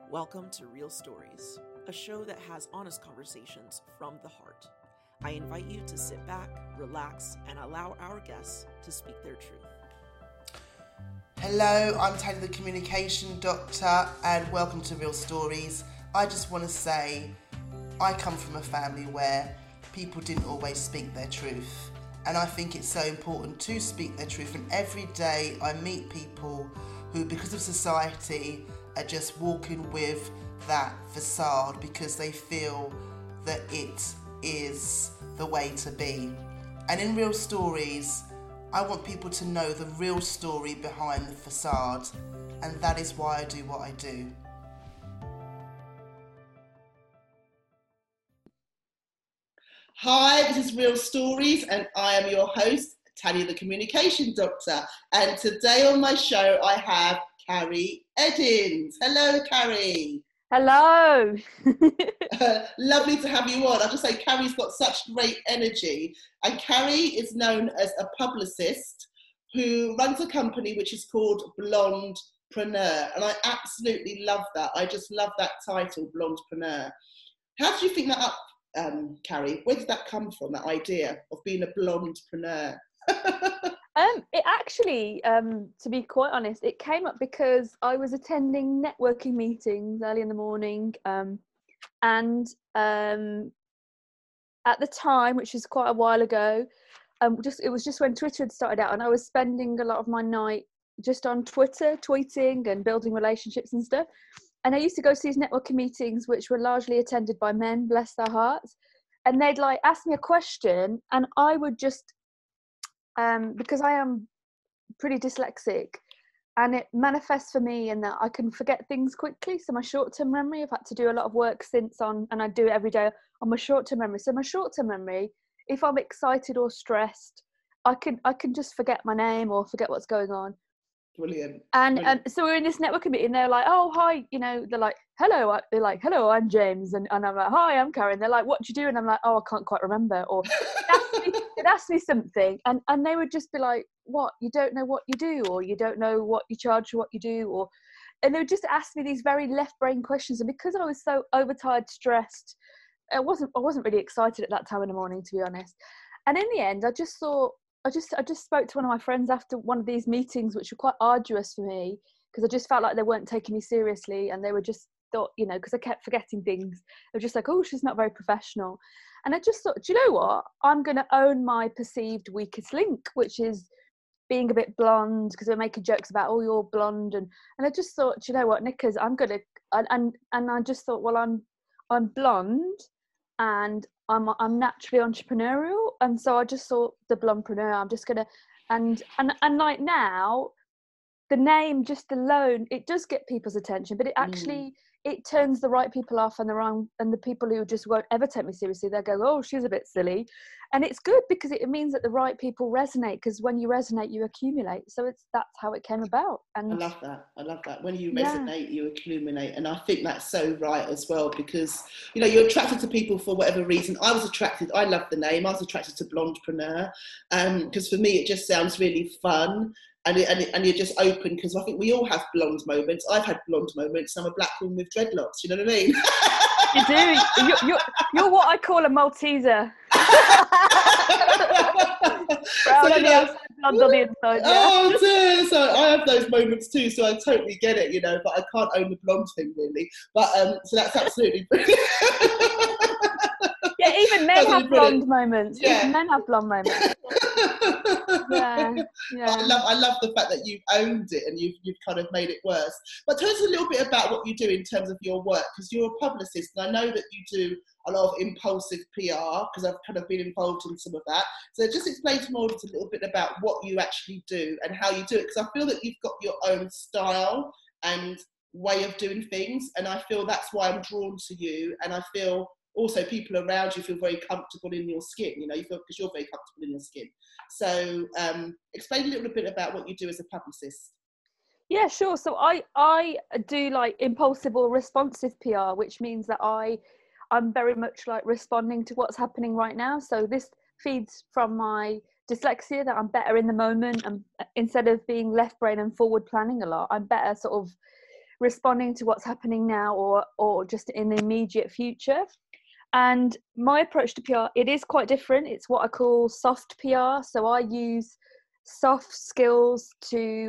Welcome to Real Stories, a show that has honest conversations from the heart. I invite you to sit back, relax, and allow our guests to speak their truth. Hello, I'm Tanya the Communication Doctor, and welcome to Real Stories. I just want to say, I come from a family where people didn't always speak their truth, and I think it's so important to speak their truth. And every day I meet people who, because of society, are just walking with that facade because they feel that it is the way to be. And in Real Stories, I want people to know the real story behind the facade, and that is why I do what I do. Hi, this is Real Stories, and I am your host, Tanya the Communication Doctor. And today on my show, I have Carrie Eddins. Hello, Carrie. Hello. Lovely to have you on. I just say Carrie's got such great energy, and Carrie is known as a publicist who runs a company which is called Blondepreneur, and I absolutely love that. I just love that title, Blondepreneur. How did you think that up, Carrie? Where did that come from, that idea of being a blondepreneur? It actually, to be quite honest, it came up because I was attending networking meetings early in the morning, and at the time, which was quite a while ago, it was just when Twitter had started out, and I was spending a lot of my night just on Twitter, tweeting and building relationships and stuff. And I used to go to these networking meetings, which were largely attended by men, bless their hearts, and they'd like ask me a question, and I would just because I am pretty dyslexic, and it manifests for me in that I can forget things quickly. So my short-term memory, I've had to do a lot of work since on, and I do it every day on my short-term memory. So my short-term memory, if I'm excited or stressed, I can just forget my name or forget what's going on. Brilliant. And so we're in this networking meeting, and they're like, oh, hi, they're like, hello. They're like, hello, I'm James. And I'm like, hi, I'm Karen. They're like, what do you do? And I'm like, oh, I can't quite remember. Or they'd ask me something, and they would just be like, what, you don't know what you do, or you don't know what you charge for what you do, and they would just ask me these very left brain questions. And because I was so overtired, stressed, I wasn't really excited at that time in the morning, to be honest. And in the end, I just spoke to one of my friends after one of these meetings, which were quite arduous for me, because I just felt like they weren't taking me seriously, and they were just thought, because I kept forgetting things, they were just like, oh, she's not very professional. And I just thought, do you know what? I'm going to own my perceived weakest link, which is being a bit blonde, because they're making jokes about, oh, you're blonde. And I just thought, do you know what, Nickers, I'm going to, and I just thought, well, I'm blonde, and I'm naturally entrepreneurial, and so I just thought the blondepreneur. I'm just gonna, and like now, the name just alone, it does get people's attention, but it actually it turns the right people off, and the people who just won't ever take me seriously, they go, oh, she's a bit silly. And it's good because it means that the right people resonate, because when you resonate, you accumulate. So that's how it came about. And I love that. When you resonate, you accumulate. And I think that's so right as well, because, you're attracted to people for whatever reason. I love the name. I was attracted to Blondepreneur, because for me, it just sounds really fun. And you're just open, because I think we all have blonde moments. I've had blonde moments. I'm a black woman with dreadlocks. You know what I mean? You do. You're what I call a Malteser. Brown on the outside, blonde on the inside. Yeah. Oh dear! So I have those moments too. So I totally get it, but I can't own the blonde thing really. But so that's absolutely brilliant. Yeah, even men have blonde moments. Yeah. Even men have blonde moments. Yeah. I love the fact that you've owned it and you've kind of made it worse. But tell us a little bit about what you do in terms of your work, because you're a publicist, and I know that you do a lot of impulsive PR, because I've kind of been involved in some of that. So just explain to me a little bit about what you actually do and how you do it, because I feel that you've got your own style and way of doing things, and I feel that's why I'm drawn to you, and I feel also people around you feel very comfortable in your skin, you feel, because you're very comfortable in your skin. So explain a little bit about what you do as a publicist. Yeah, sure. So I do like impulsive or responsive PR, which means that I'm very much like responding to what's happening right now. So this feeds from my dyslexia, that I'm better in the moment, and instead of being left brain and forward planning a lot, I'm better sort of responding to what's happening now or just in the immediate future. And my approach to PR, it is quite different. It's what I call soft PR. So I use soft skills to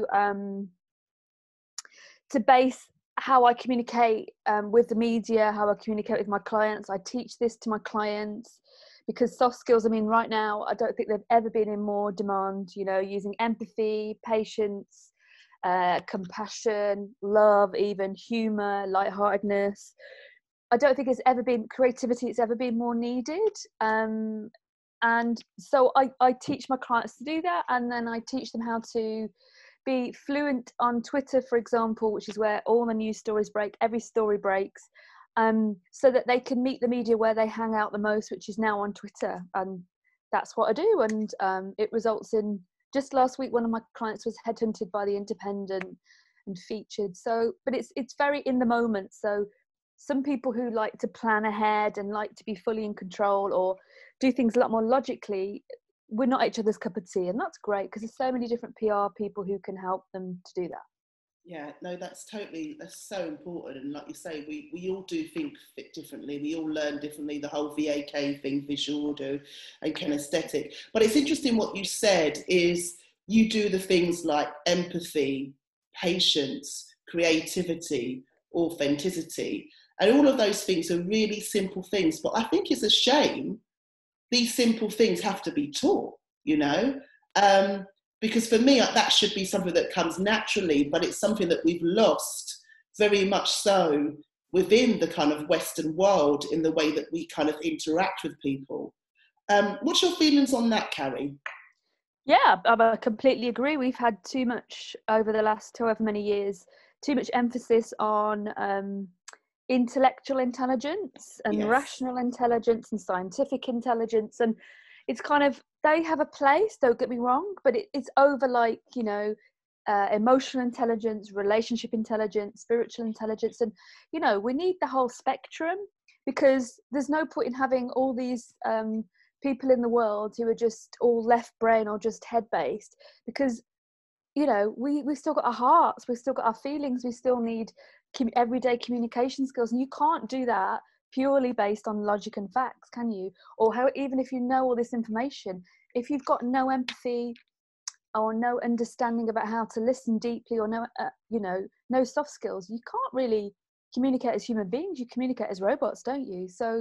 base how I communicate with the media, how I communicate with my clients. I teach this to my clients because soft skills, I mean, right now, I don't think they've ever been in more demand, you know, using empathy, patience, compassion, love, even humour, lightheartedness. I don't think it's ever been creativity. It's ever been more needed. And so I teach my clients to do that. And then I teach them how to be fluent on Twitter, for example, which is where all the news stories break, every story breaks, so that they can meet the media where they hang out the most, which is now on Twitter. And that's what I do. And it results in, just last week, one of my clients was headhunted by The Independent and featured. So, but it's very in the moment. So some people who like to plan ahead and like to be fully in control or do things a lot more logically, we're not each other's cup of tea, and that's great because there's so many different PR people who can help them to do that. Yeah, no, that's so important. And like you say, we all do think differently. We all learn differently, the whole VAK thing, visual, audio and kinesthetic. But it's interesting what you said is you do the things like empathy, patience, creativity, authenticity. And all of those things are really simple things. But I think it's a shame these simple things have to be taught, you know? Because for me, that should be something that comes naturally, but it's something that we've lost very much so within the kind of Western world in the way that we kind of interact with people. What's your feelings on that, Carrie? Yeah, I completely agree. We've had too much over the last however many years, too much emphasis on intellectual intelligence and Yes. rational intelligence and scientific intelligence, and it's kind of, they have a place, don't get me wrong, but it's over, like, you know, emotional intelligence, relationship intelligence, spiritual intelligence, and, you know, we need the whole spectrum, because there's no point in having all these people in the world who are just all left brain or just head based, because, you know, we still got our hearts, we've still got our feelings, we still need everyday communication skills, and you can't do that purely based on logic and facts, can you? Or how, even if you know all this information, if you've got no empathy or no understanding about how to listen deeply, or no you know, no soft skills, you can't really communicate as human beings. You communicate as robots, don't you? So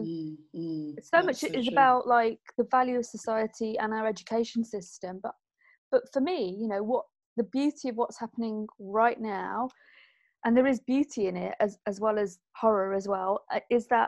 so much is about, like, the value of society and our education system, but for me, you know, what the beauty of what's happening right now, and there is beauty in it as well as horror as well, is that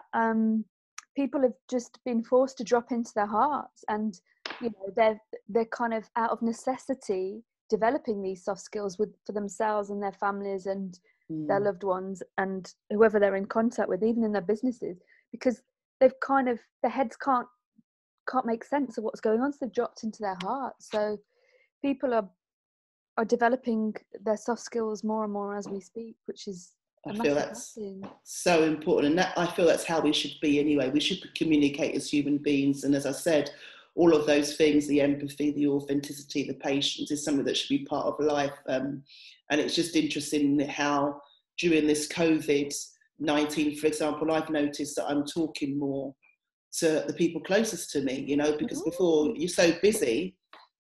people have just been forced to drop into their hearts, and, you know, they're kind of out of necessity developing these soft skills for themselves and their families and their loved ones and whoever they're in contact with, even in their businesses, because they've kind of, their heads can't make sense of what's going on, so they've dropped into their hearts. So people are developing their soft skills more and more as we speak, which is, I feel that's so important, and that, I feel that's how we should be anyway. We should communicate as human beings, and as I said, all of those things, the empathy, the authenticity, the patience, is something that should be part of life. And it's just interesting how during this COVID-19, for example, I've noticed that I'm talking more to the people closest to me, you know, because before, you're so busy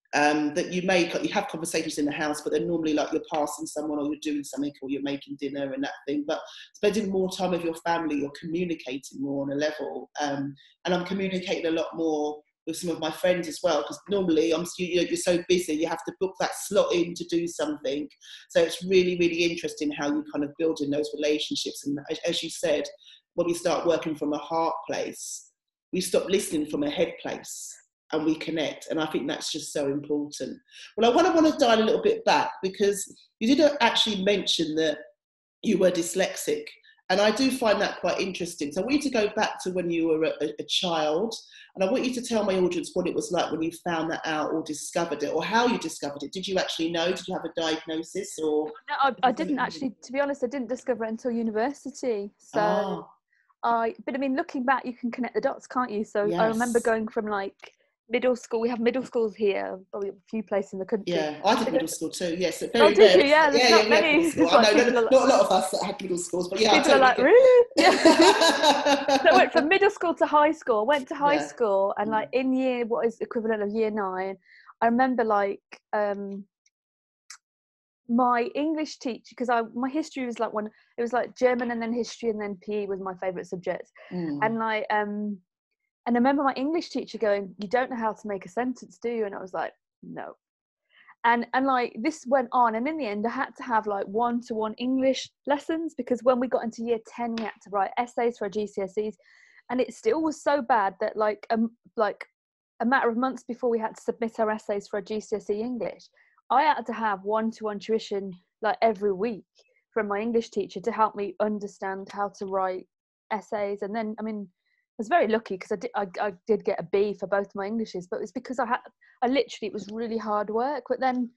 that you have conversations in the house, but they're normally like you're passing someone, or you're doing something, or you're making dinner and that thing. But spending more time with your family, you're communicating more on a level. And I'm communicating a lot more with some of my friends as well, because normally you're so busy, you have to book that slot in to do something. So it's really, really interesting how you kind of build in those relationships. And as you said, when we start working from a heart place, we stop listening from a head place, and we connect. And I think that's just so important. Well, I want to dial a little bit back, because you did actually mention that you were dyslexic. And I do find that quite interesting. So I want you to go back to when you were a child, and I want you to tell my audience what it was like when you found that out or discovered it, or how you discovered it. Did you actually know? Did you have a diagnosis? Or no, I didn't actually, to be honest, I didn't discover it until university. So but I mean, looking back, you can connect the dots, can't you? So yes. I remember going from, like, middle school. We have middle schools here, probably a few places in the country. Yeah, I did middle school too. Yes, very oh, did rare. you? Yeah, there's not many. Middle school. I Like know, not a lot of us that had middle schools, but yeah, people are like, really? Yeah. So I went from middle school to high school. Went to high school, and like in what is the equivalent of year 9, I remember like my English teacher, because my history was like it was like German and then history and then PE was my favourite subject, and like and I remember my English teacher going, "You don't know how to make a sentence, do you?" And I was like, "No." And like this went on, and in the end I had to have like 1-to-1 English lessons, because when we got into year 10 we had to write essays for our GCSEs, and it still was so bad that like a matter of months before we had to submit our essays for our GCSE English, I had to have 1-to-1 tuition like every week from my English teacher to help me understand how to write essays. And then, I mean, I was very lucky because I did get a B for both my Englishes, but it's because I literally, it was really hard work. But then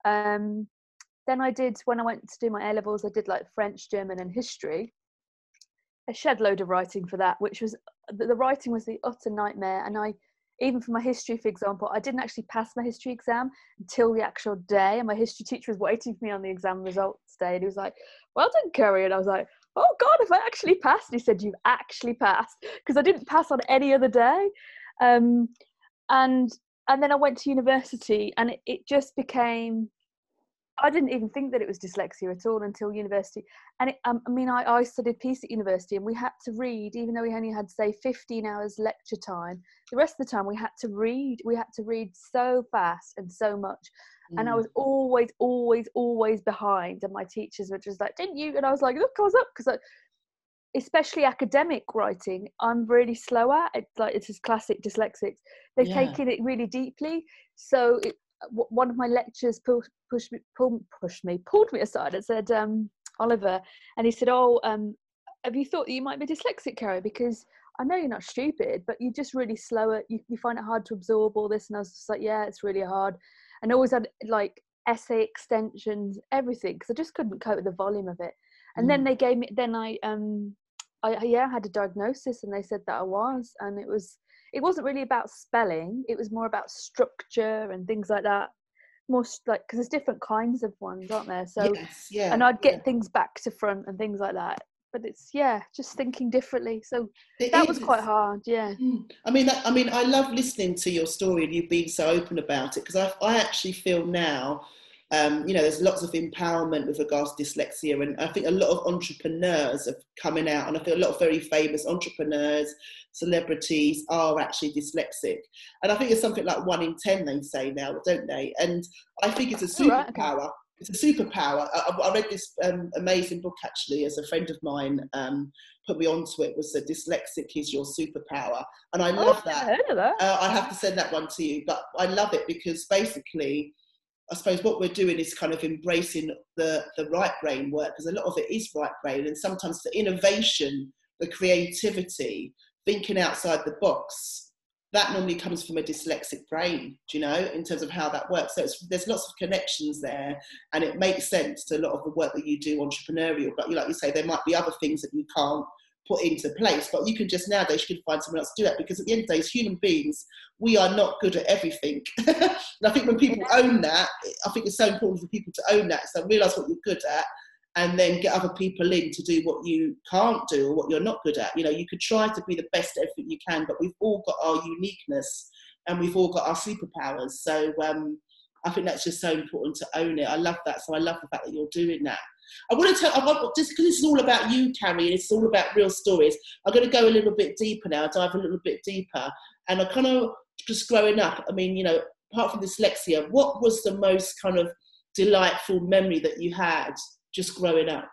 I did, when I went to do my A-levels, I did like French, German and history. A shed load of writing for that, which was, the writing was the utter nightmare. And even for my history, for example, I didn't actually pass my history exam until the actual day. And my history teacher was waiting for me on the exam results day. And he was like, "Well done, Kerry." And I was like, "Oh God, if I actually passed." And he said, "You've actually passed." Because I didn't pass on any other day. And then I went to university, and it just became, I didn't even think that it was dyslexia at all until university. And I studied peace at university, and we had to read, even though we only had, say, 15 hours lecture time, the rest of the time we had to read. We had to read so fast and so much. And I was always behind. And my teachers were just like, "Didn't you?" And I was like, "Look, I was up." Because especially academic writing, I'm really slow at. It's just classic dyslexics. They've taken it really deeply. So one of my lecturers pulled me aside and said, "Oliver," and he said, "Oh, have you thought that you might be dyslexic, Kerry? Because I know you're not stupid, but you're just really slow at, you find it hard to absorb all this." And I was just like, "Yeah, it's really hard." And I always had like essay extensions, everything, because I just couldn't cope with the volume of it. And then they gave me, then I had a diagnosis, and they said that I was, and it wasn't really about spelling, it was more about structure and things like that, more like, because there's different kinds of ones, aren't there? So and I'd get things back to front and things like that, but it's just thinking differently. So that was quite hard. I mean, I love listening to your story and you being so open about it, because I actually feel now, there's lots of empowerment with regards to dyslexia, and I think a lot of entrepreneurs are coming out, and I feel a lot of very famous entrepreneurs, celebrities are actually dyslexic, and I think it's something like 1 in 10 they say now, don't they? And I think it's a superpower. Right, okay. It's a superpower. I read this amazing book, actually, as a friend of mine put me onto it, was that dyslexic is your superpower. And I love that. I heard of that. I have to send that one to you, but I love it because basically, I suppose what we're doing is kind of embracing the right brain work, because a lot of it is right brain, and sometimes the innovation, the creativity, thinking outside the box, that normally comes from a dyslexic brain, in terms of how that works. So there's lots of connections there, and it makes sense to a lot of the work that you do entrepreneurial. But like you say, there might be other things that you can't put into place, but you can just nowadays you can find someone else to do that, because at the end of the day, as human beings, we are not good at everything. And I think when people own that, I think it's so important for people to own that, so realise what you're good at, and then get other people in to do what you can't do or what you're not good at. You could try to be the best at everything you can, but we've all got our uniqueness and we've all got our superpowers. So I think that's just so important to own it. I love that. So I love the fact that you're doing that. Just because this is all about you, Carrie, and it's all about real stories, I'm going to go a little bit deeper now, dive a little bit deeper. And I kind of, just growing up, I mean, apart from dyslexia, what was the most kind of delightful memory that you had just growing up?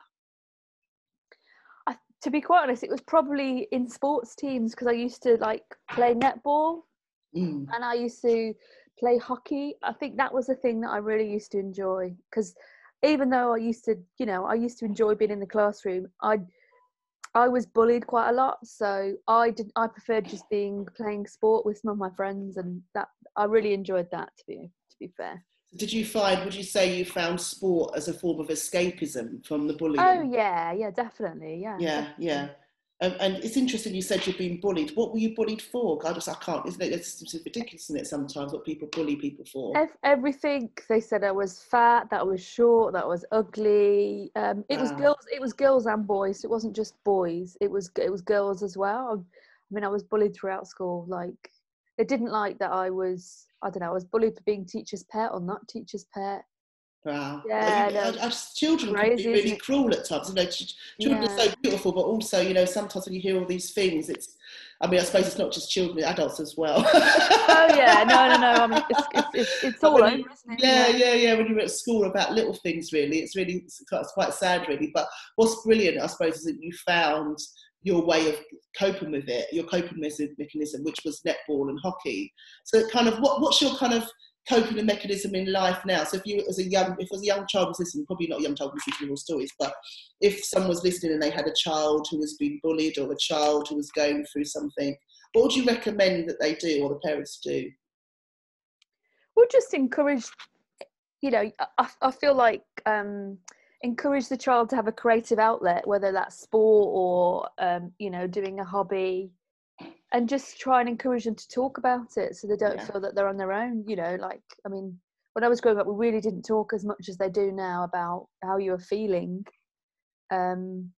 To be quite honest, it was probably in sports teams, because I used to like play netball and I used to play hockey. I think that was the thing that I really used to enjoy, because even though I used to enjoy being in the classroom, I was bullied quite a lot, so I preferred just playing sport with some of my friends, and that I really enjoyed that, to be fair. Would you say you found sport as a form of escapism from the bullying? Oh yeah, definitely, yeah. Yeah, definitely. yeah. And it's interesting you said you've been bullied. What were you bullied for? God, I can't, isn't it? It's ridiculous, isn't it, sometimes, what people bully people for? Everything. They said I was fat, that I was short, that I was ugly. It was girls. It was girls and boys. It wasn't just boys. It was girls as well. I mean, I was bullied throughout school. Like, they didn't like that I was, I don't know, I was bullied for being teacher's pet or not teacher's pet. Wow. Yeah, Children crazy, can be really cruel at times. You know, children are so beautiful, but also, you know, sometimes when you hear all these things, it's, I mean, I suppose it's not just children, adults as well. Oh yeah, no. I mean, it's all over, isn't it? Yeah. When you're at school, about little things, really, it's quite sad, really. But what's brilliant, I suppose, is that you found your way of coping with it, your coping mechanism, which was netball and hockey. So, kind of, what's your kind of coping mechanism in life now? So if a young child was listening, probably not a young child was listening to your stories, but if someone was listening and they had a child who was being bullied or a child who was going through something, what would you recommend that they do, or the parents do? Well, just encourage, you know, I feel like encourage the child to have a creative outlet, whether that's sport or you know, doing a hobby, and just try and encourage them to talk about it so they don't feel that they're on their own. You know, like, I mean, when I was growing up, we really didn't talk as much as they do now about how you were feeling. Because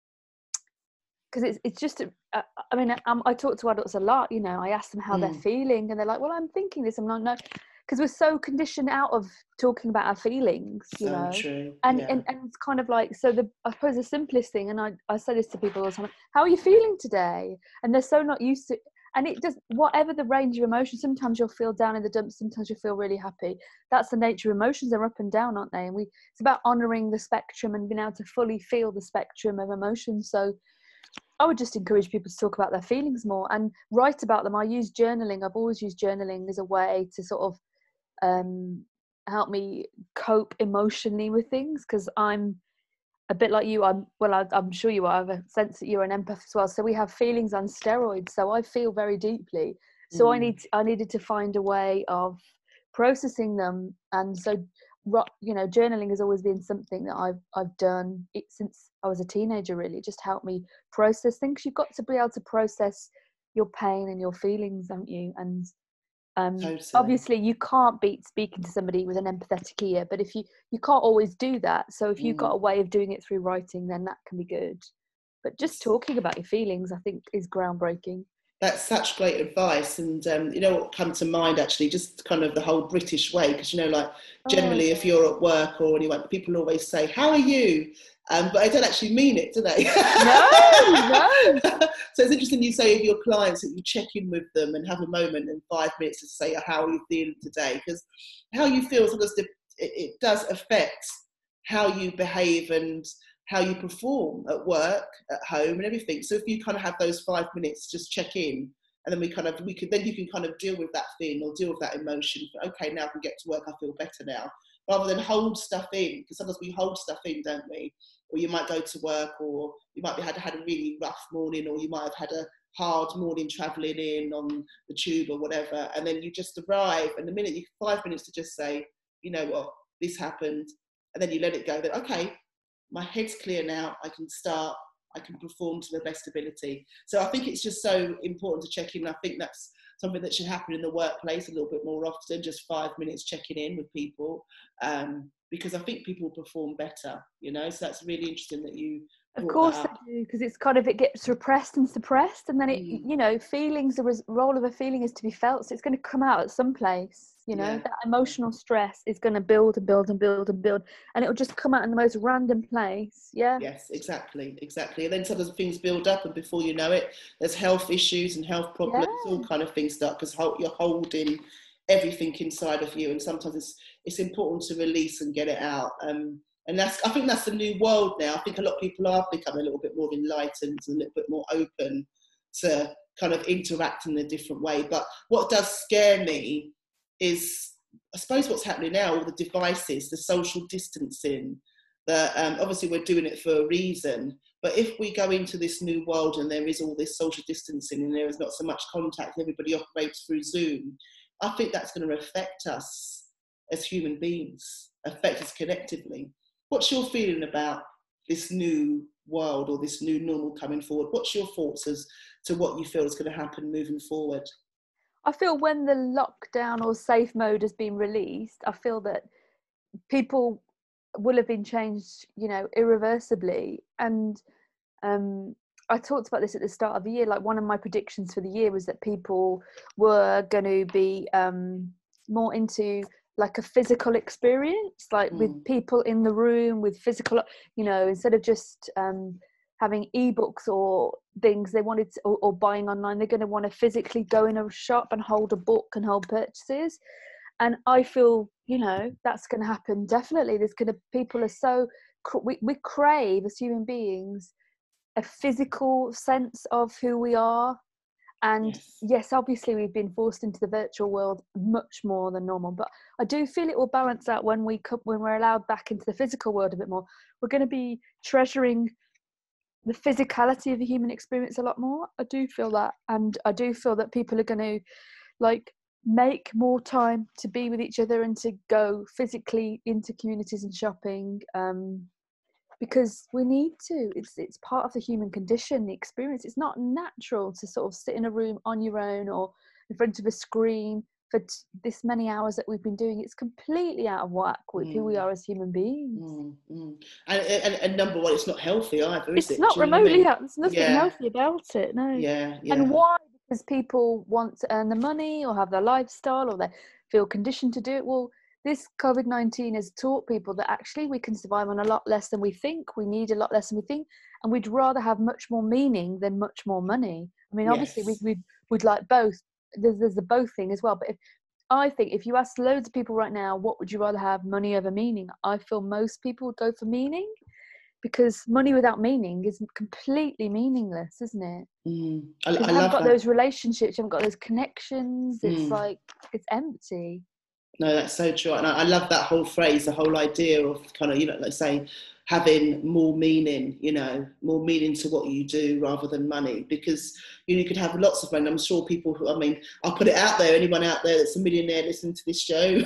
it's just, I mean, I talk to adults a lot, you know, I ask them how they're feeling and they're like, well, I'm thinking this, I'm not, no, because we're so conditioned out of talking about our feelings, you know. True. And it's kind of like, so I suppose the simplest thing, and I say this to people all the time, how are you feeling today? And they're so not used to, and it does, whatever the range of emotions, sometimes you'll feel down in the dumps, sometimes you'll feel really happy. That's the nature of emotions. They're up and down, aren't they? And it's about honouring the spectrum and being able to fully feel the spectrum of emotions. So I would just encourage people to talk about their feelings more and write about them. I use journaling. I've always used journaling as a way to sort of help me cope emotionally with things, because I'm a bit like you. I'm sure you are. I have a sense that you're an empath as well. So we have feelings on steroids. So I feel very deeply. So I needed to find a way of processing them. And so, you know, journaling has always been something that I've done since I was a teenager. Really, it just helped me process things. You've got to be able to process your pain and your feelings, don't you? And Totally. Obviously you can't beat speaking to somebody with an empathetic ear, but if you can't always do that, so if you've got a way of doing it through writing, then that can be good. But just talking about your feelings, I think, is groundbreaking. That's such great advice. And you know what come to mind, actually, just kind of the whole British way, because, you know, like, generally if you're at work or anywhere, people always say, how are you? But I don't actually mean it, do they? No. So it's interesting you say of your clients that you check in with them and have a moment in 5 minutes to say, how are you feeling today? Because how you feel, sometimes it does affect how you behave and how you perform at work, at home, and everything. So if you kind of have those 5 minutes, just check in, and then you can kind of deal with that feeling or deal with that emotion. Okay, now I can get to work, I feel better now, rather than hold stuff in, because sometimes we hold stuff in, don't we? Or you might go to work, or you might have had a really rough morning, or you might have had a hard morning travelling in on the tube or whatever, and then you just arrive, and the minute 5 minutes to just say, you know what, this happened, and then you let it go. Then, okay, my head's clear now, I can start, I can perform to the best ability. So I think it's just so important to check in. I think that's something that should happen in the workplace a little bit more often, just 5 minutes checking in with people, because I think people perform better, you know. So that's really interesting that you Of course they do, because it's kind of, it gets repressed and suppressed, and then it, you know, feelings, the role of a feeling is to be felt, so it's going to come out at some place, you know. That emotional stress is going to build and build and build and build, and it will just come out in the most random place. Yes, exactly. And then sometimes things build up, and before you know it, there's health issues and health problems, all kind of things start, because you're holding everything inside of you, and sometimes it's important to release and get it out. And I think that's the new world now. I think a lot of people are becoming a little bit more enlightened and a little bit more open to kind of interact in a different way. But what does scare me is, I suppose, what's happening now, all the devices, the social distancing, that obviously we're doing it for a reason. But if we go into this new world and there is all this social distancing and there is not so much contact, everybody operates through Zoom, I think that's going to affect us as human beings, affect us collectively. What's your feeling about this new world or this new normal coming forward? What's your thoughts as to what you feel is going to happen moving forward? I feel when the lockdown or safe mode has been released, I feel that people will have been changed, you know, irreversibly. And I talked about this at the start of the year. Like, one of my predictions for the year was that people were going to be more into like a physical experience, like with people in the room, with physical, you know, instead of just having ebooks or things they wanted to, or buying online, they're going to want to physically go in a shop and hold a book and hold purchases. And I feel, you know, that's going to happen. Definitely. People are so, we crave as human beings a physical sense of who we are. And yes, obviously we've been forced into the virtual world much more than normal, but I do feel it will balance out when we're allowed back into the physical world a bit more. We're going to be treasuring the physicality of the human experience a lot more. I do feel that. And I do feel that people are going to like make more time to be with each other and to go physically into communities and shopping, because we need to. It's part of the human condition, the experience. It's not natural to sort of sit in a room on your own or in front of a screen for this many hours that we've been doing. It's completely out of whack with who we are as human beings. And number one, it's not healthy either, is it? It's not remotely healthy. There's nothing healthy about it, no. Yeah. And why? Because people want to earn the money or have their lifestyle, or they feel conditioned to do it. Well, this COVID-19 has taught people that actually we can survive on a lot less than we think. We need a lot less than we think. And we'd rather have much more meaning than much more money. I mean, obviously, we'd like both. There's the both thing as well. But I think if you ask loads of people right now, what would you rather have, money over meaning? I feel most people would go for meaning, because money without meaning is completely meaningless, isn't it? You haven't got those relationships, you haven't got those connections. It's like, it's empty. No, that's so true. And I love that whole phrase, the whole idea of kind of, you know, like saying, having more meaning, you know, more meaning to what you do rather than money. Because, you know, you could have lots of money. I'm sure people who, I mean, I'll put it out there, anyone out there that's a millionaire listening to this show,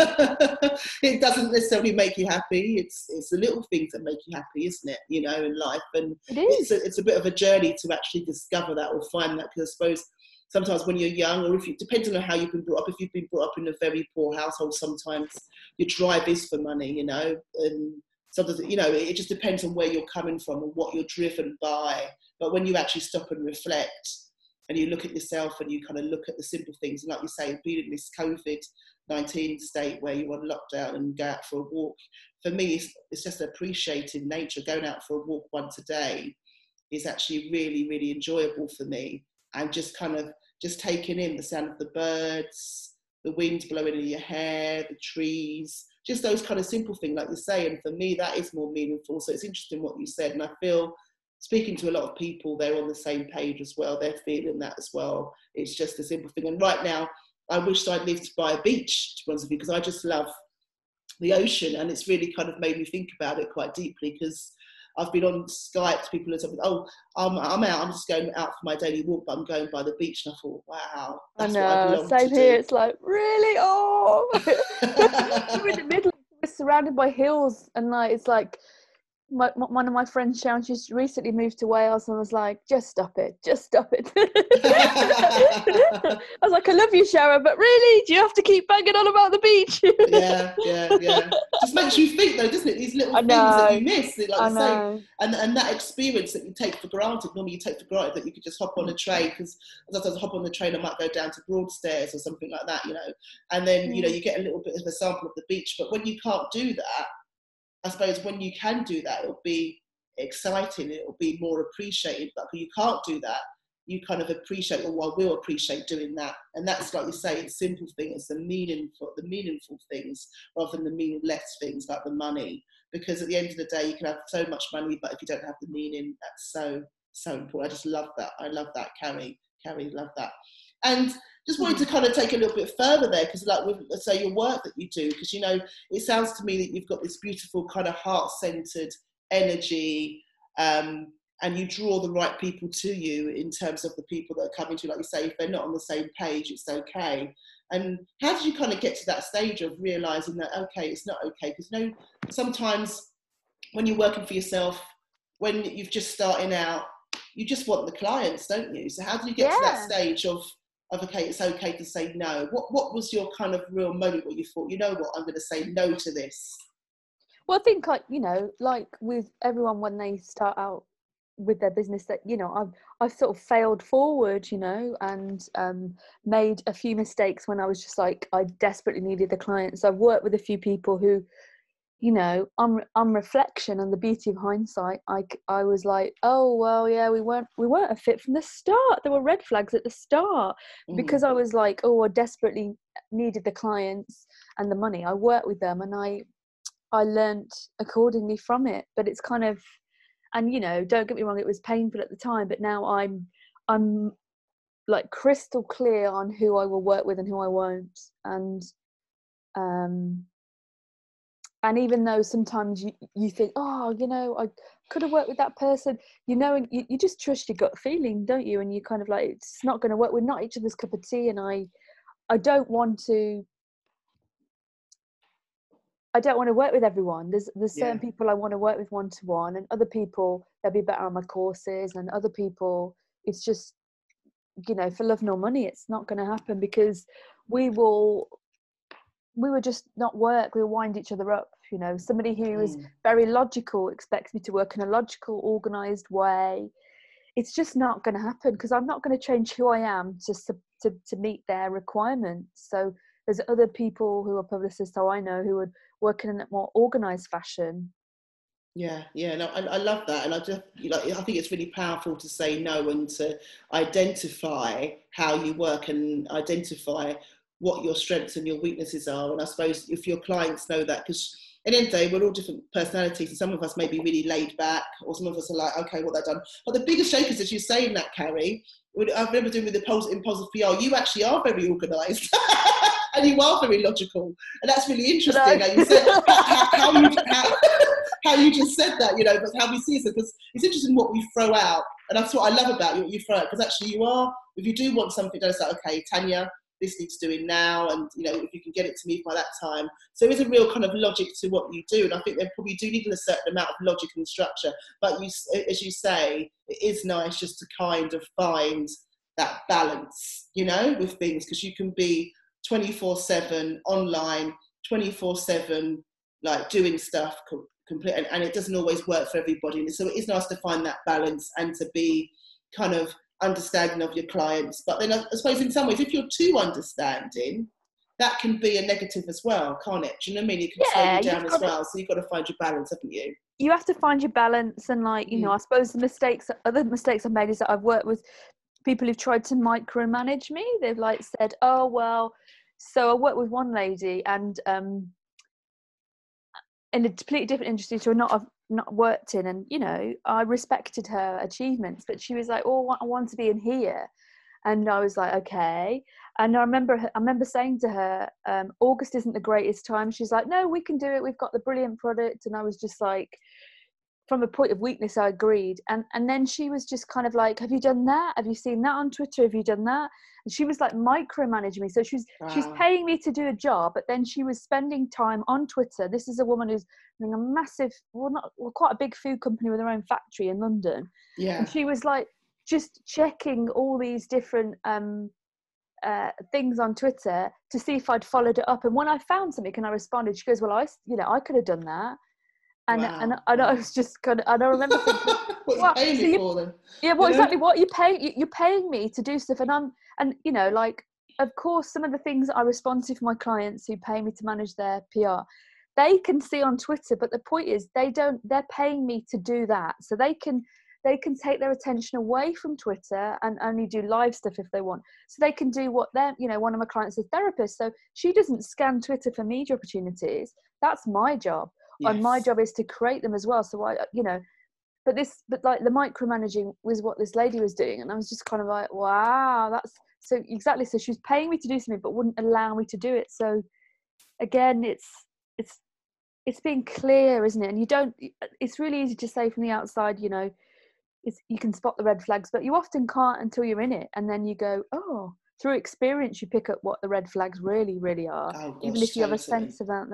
it doesn't necessarily make you happy. It's the little things that make you happy, isn't it, you know, in life. And it's a bit of a journey to actually discover that or find that, because I suppose sometimes when you're young, or if you, depending on how you've been brought up, if you've been brought up in a very poor household, sometimes your drive is for money, you know, and sometimes, you know, it just depends on where you're coming from and what you're driven by. But when you actually stop and reflect and you look at yourself and you kind of look at the simple things, and like you say, being in this COVID-19 state where you're on lockdown and go out for a walk, for me, it's just appreciating nature. Going out for a walk once a day is actually really, really enjoyable for me. And just kind of just taking in the sound of the birds, the wind blowing in your hair, the trees, just those kind of simple things, like you say. And for me, that is more meaningful. So it's interesting what you said. And I feel, speaking to a lot of people, they're on the same page as well. They're feeling that as well. It's just a simple thing. And right now, I wish I'd lived by a beach, to be honest with you, because I just love the ocean. And it's really kind of made me think about it quite deeply, because I've been on Skype to people and said, oh, I'm out, I'm just going out for my daily walk, but I'm going by the beach. And I thought, wow, that's what I'd love same to here. do. It's like, really? Oh, we're in the middle, we're surrounded by hills, and like, it's like, one of my friends, Sharon, she's recently moved to Wales, and was like, just stop it. I was like, I love you, Sharon, but really, do you have to keep banging on about the beach? yeah. Just makes you think, though, doesn't it? These little things that you miss, like you say, and that experience that you take for granted. Normally, you take for granted that you could just hop on a train, because sometimes I hop on the train, I might go down to Broadstairs or something like that, you know, and then you know you get a little bit of a sample of the beach. But when you can't do that, I suppose when you can do that, it'll be exciting, it'll be more appreciated. But when you can't do that, you kind of appreciate, or I will appreciate doing that. And that's, like you say, it's simple things, it's the meaningful things rather than the meaningless things like the money. Because at the end of the day, you can have so much money, but if you don't have the meaning, that's so important. I just love that. I love that, Carrie, love that. And just wanted to kind of take a little bit further there, because like with, let's say, your work that you do, because, you know, it sounds to me that you've got this beautiful kind of heart-centered energy, and you draw the right people to you in terms of the people that are coming to you. Like you say, if they're not on the same page, it's okay. And how did you kind of get to that stage of realising that, okay, it's not okay? Because, you know, sometimes when you're working for yourself, when you've just starting out, you just want the clients, don't you? So how do you get to that stage of okay, it's okay to say no? What was your kind of real moment where you thought, you know what, I'm going to say no to this? Well, I think, like, you know, like with everyone when they start out with their business, that, you know, I've sort of failed forward, you know, and made a few mistakes when I was just like, I desperately needed the clients. So I've worked with a few people who, you know, on reflection and the beauty of hindsight, I was like, oh well, yeah, we weren't a fit from the start. There were red flags at the start because I was like, oh, I desperately needed the clients and the money. I worked with them, and I learnt accordingly from it. But it's kind of, and, you know, don't get me wrong, it was painful at the time, but now I'm like crystal clear on who I will work with and who I won't. And even though sometimes you think, oh, you know, I could have worked with that person, you know, and you just trust your gut feeling, don't you? And you kind of like, it's not going to work. We're not each other's cup of tea. And I don't want to work with everyone. There's certain people I want to work with one-to-one, and other people, they'll be better on my courses, and other people, it's just, you know, for love nor money, it's not going to happen, because we will just not work. We'll wind each other up. You know, somebody who is very logical expects me to work in a logical, organised way. It's just not going to happen, because I'm not going to change who I am just to meet their requirements. So there's other people who are publicists, how I know, who would work in a more organised fashion. Yeah, no, I love that, and I think it's really powerful to say no and to identify how you work and identify what your strengths and your weaknesses are. And I suppose if your clients know that, because at the end of the day, we're all different personalities, and some of us may be really laid back, or some of us are like, okay, what they've done. But the biggest shakers, as you're saying that, Carrie, I remember doing with the impulsive PR, you actually are very organised. And you are very logical, and that's really interesting. How you said how you just said that, you know, but how we see it, because it's interesting what we throw out, and that's what I love about you. What you throw out, because actually you are, if you do want something done, it's like, okay, Tanya, this needs doing now, and, you know, if you can get it to me by that time. So there is a real kind of logic to what you do, and I think they probably do need a certain amount of logic and structure. But you, as you say, it is nice just to kind of find that balance, you know, with things, because you can be 24/7 online, 24/7, like doing stuff complete, and it doesn't always work for everybody. So it is nice to find that balance and to be kind of understanding of your clients. But then I suppose in some ways, if you're too understanding, that can be a negative as well, can't it? Do you know what I mean? It can slow you down as well. So you've got to find your balance, haven't you? You have to find your balance, and, like, you know, I suppose other mistakes I've made is that I've worked with people who've tried to micromanage me. They've like said, oh, well, so I worked with one lady, and in a completely different industry to I've not worked in, and, you know, I respected her achievements, but she was like, oh, I want to be in here. And I was like, okay. And I remember saying to her, August isn't the greatest time. She's like, no, we can do it. We've got the brilliant product. And I was just like, from a point of weakness, I agreed. And then she was just kind of like, have you done that? Have you seen that on Twitter? Have you done that? And she was like micromanaging me. So she's paying me to do a job, but then she was spending time on Twitter. This is a woman who's running a massive, quite a big food company with her own factory in London. Yeah. And she was like just checking all these different things on Twitter to see if I'd followed it up. And when I found something and I responded, she goes, well, I could have done that. And I was just kind of, and I remember thinking, what are you paying me for then? Yeah, well, exactly. What you're paying me to do stuff, and you know, like, of course, some of the things that I respond to for my clients who pay me to manage their PR, they can see on Twitter, but the point is, they're paying me to do that, so they can take their attention away from Twitter and only do live stuff if they want. So they can do what they're, you know, one of my clients is a therapist, so she doesn't scan Twitter for media opportunities. That's my job. Yes. And my job is to create them as well. So I, you know, but like the micromanaging was what this lady was doing. And I was just kind of like, wow, that's so exactly. So she was paying me to do something, but wouldn't allow me to do it. So again, it's being clear, isn't it? And it's really easy to say from the outside, you know, you can spot the red flags, but you often can't until you're in it. And then you go, oh, through experience, you pick up what the red flags really, really are, even if you have a sense about them.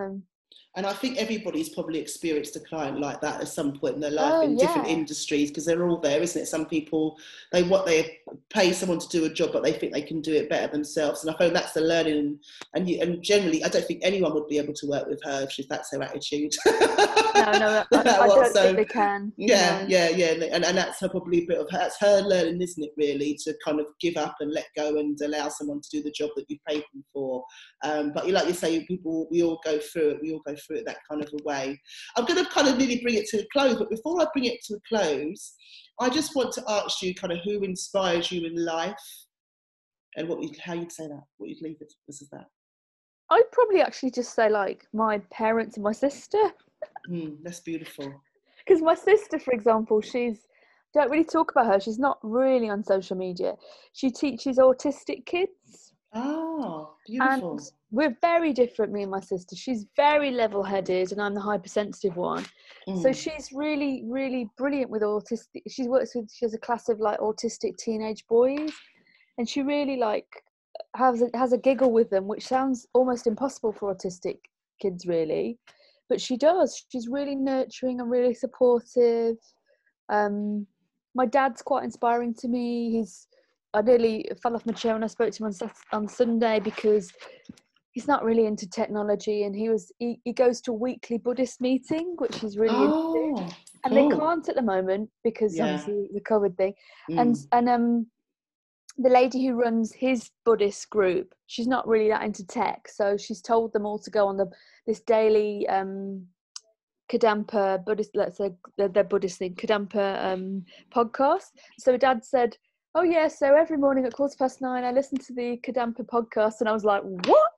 And I think everybody's probably experienced a client like that at some point in their life Oh in different yeah. industries, because they're all there, isn't it? Some people, they pay someone to do a job, but they think they can do it better themselves. And I find that's the learning. And generally, I don't think anyone would be able to work with her if that's her attitude. No, I don't think they can. Yeah, No. yeah. And that's her, probably a bit of that's her learning, isn't it, really, to kind of give up and let go and allow someone to do the job that you paid them for. But like you say, we all go through it that kind of a way. I'm going to kind of nearly bring it to a close, but before I bring it to a close, I just want to ask you kind of who inspires you in life, and how you'd say that, what you'd leave it as that. I'd probably actually just say like my parents and my sister. That's beautiful. Because my sister, for example, don't really talk about her. She's not really on social media. She teaches autistic kids. Oh, And beautiful. we're very different, me and my sister. She's very level-headed and I'm the hypersensitive one. So she's really, really brilliant with autistic. She has a class of like autistic teenage boys, and she really like has a giggle with them, which sounds almost impossible for autistic kids, really. But she does. She's really nurturing and really supportive. My dad's quite inspiring to me. I nearly fell off my chair when I spoke to him on Sunday, because he's not really into technology, and he goes to a weekly Buddhist meeting, which he's really into. And they Cool. can't at the moment because obviously the COVID thing. And the lady who runs his Buddhist group, she's not really that into tech, so she's told them all to go on this daily Kadampa Buddhist, let's say their Buddhist thing, Kadampa podcast. So Dad said, "Oh yeah, so every morning at 9:15, I listen to the Kadampa podcast," and I was like, "What?"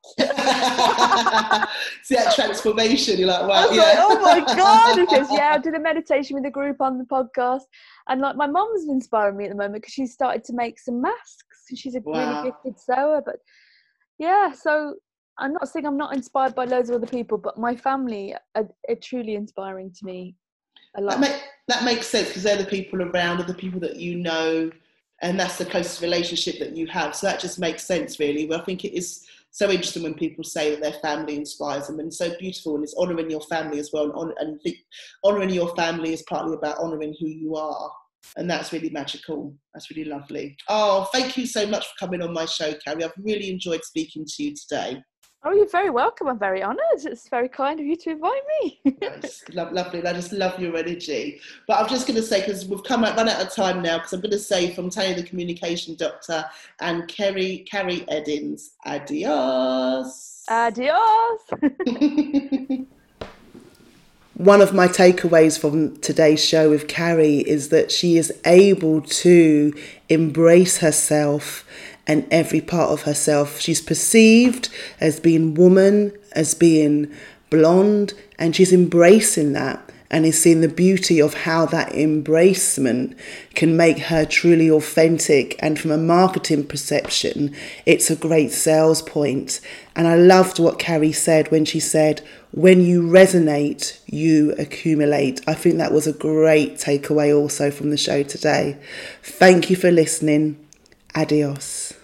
See that transformation? You're like, wow. I was like, "Oh my god!" Because I did a meditation with the group on the podcast, and like my mum's inspiring me at the moment because she's started to make some masks. She's a really gifted sewer, but yeah, so I'm not saying I'm not inspired by loads of other people, but my family are truly inspiring to me a lot. That makes sense, because they're the people around, or the people that you know, and that's the closest relationship that you have. So that just makes sense, really. But I think it is so interesting when people say that their family inspires them, and so beautiful, and it's honouring your family as well. And honouring your family is partly about honouring who you are. And that's really magical. That's really lovely. Oh, thank you so much for coming on my show, Carrie. I've really enjoyed speaking to you today. Oh, you're very welcome. I'm very honoured. It's very kind of you to invite me. Nice. Lovely. I just love your energy. But I'm just going to say, because we've run out of time now, because I'm going to say from Tanya the Communication Doctor and Carrie Eddins, adios. Adios. One of my takeaways from today's show with Carrie is that she is able to embrace herself and every part of herself. She's perceived as being woman, as being blonde, and she's embracing that and is seeing the beauty of how that embracement can make her truly authentic. And from a marketing perception, it's a great sales point. And I loved what Carrie said when she said, when you resonate, you accumulate. I think that was a great takeaway also from the show today. Thank you for listening. Adios.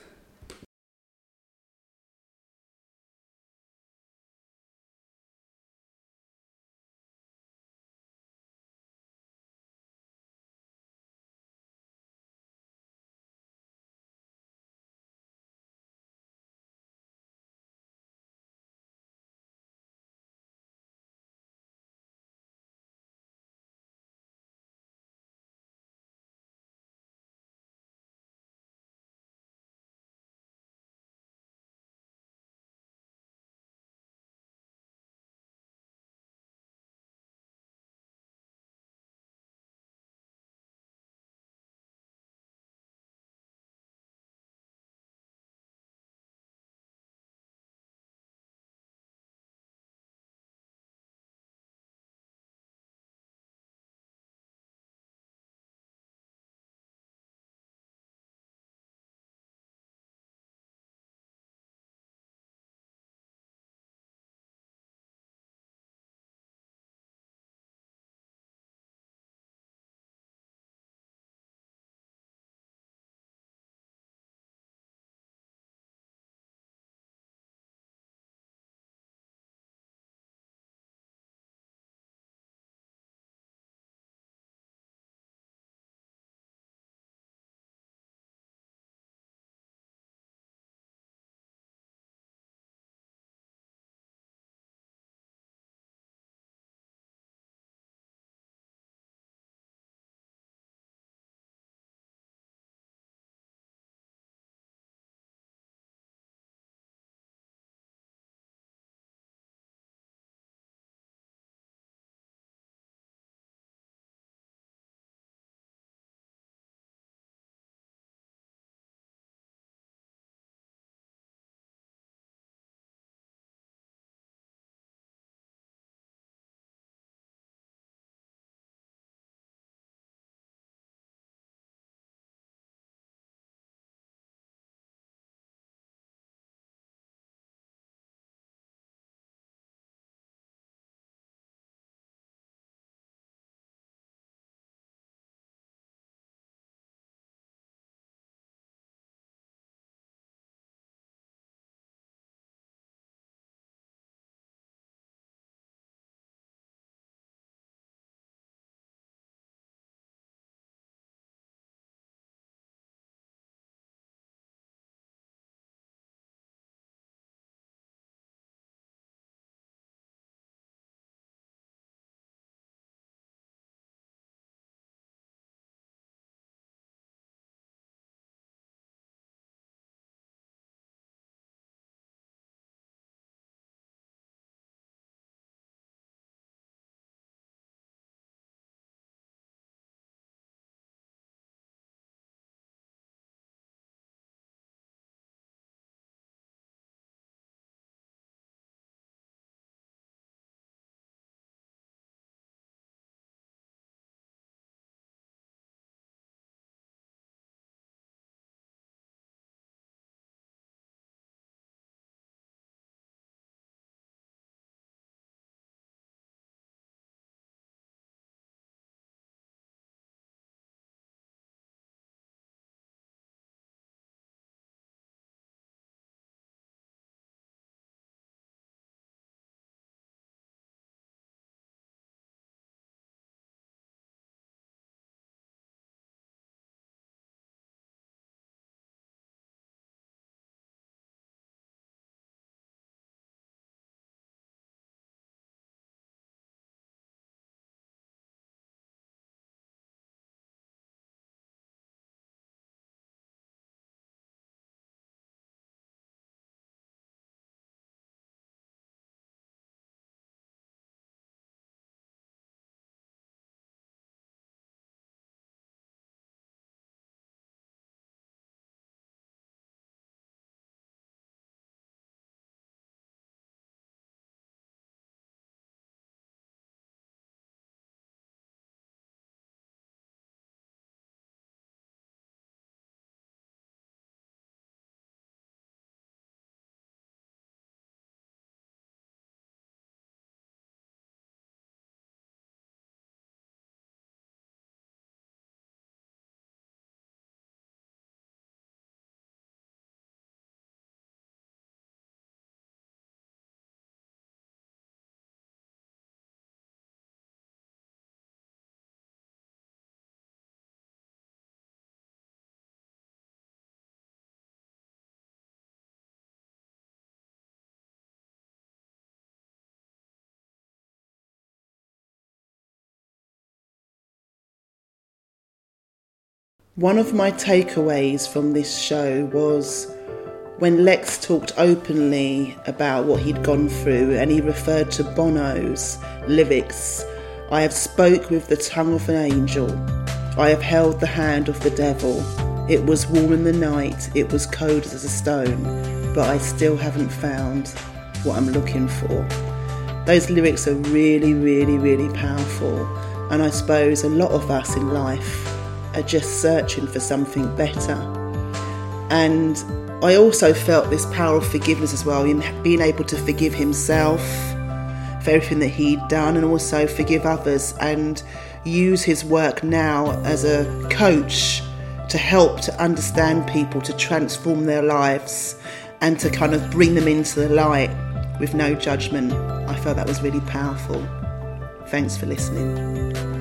One of my takeaways from this show was when Lex talked openly about what he'd gone through, and he referred to Bono's lyrics. I have spoke with the tongue of an angel. I have held the hand of the devil. It was warm in the night, it was cold as a stone, but I still haven't found what I'm looking for. Those lyrics are really, really, really powerful, and I suppose a lot of us in life are just searching for something better. And I also felt this power of forgiveness as well, in being able to forgive himself for everything that he'd done, and also forgive others, and use his work now as a coach to help to understand people, to transform their lives, and to kind of bring them into the light with no judgment. I felt that was really powerful. Thanks for listening.